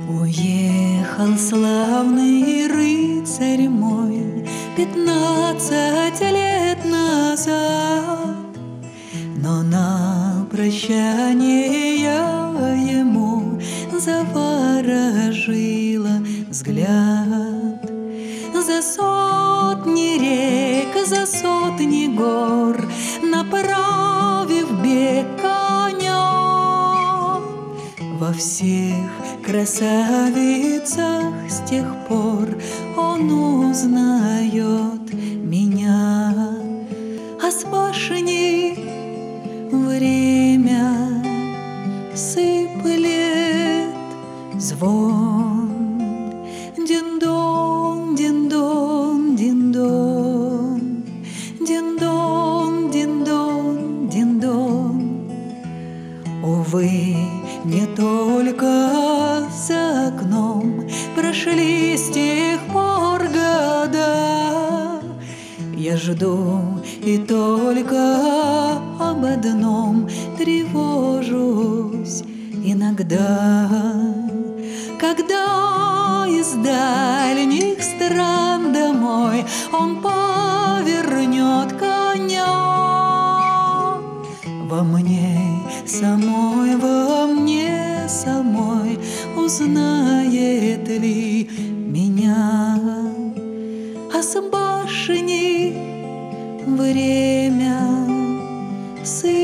Уехал славный рыцарь мой 15 лет назад, но на прощание я ему заворожила взгляд. За сотни рек, за сотни гор, направив бег коня, во всех красавицах с тех пор он узнает меня. А с башни время сыплет звон. Дин-дон, дин-дон, дин-дон, дин-дон, дин-дон, дин-дон. Увы, не только за окном прошли с тех пор года. Я жду и только об одном тревожусь иногда. Когда из дальних стран домой он повернет коня, во мне самой узнает ли меня. А с башни время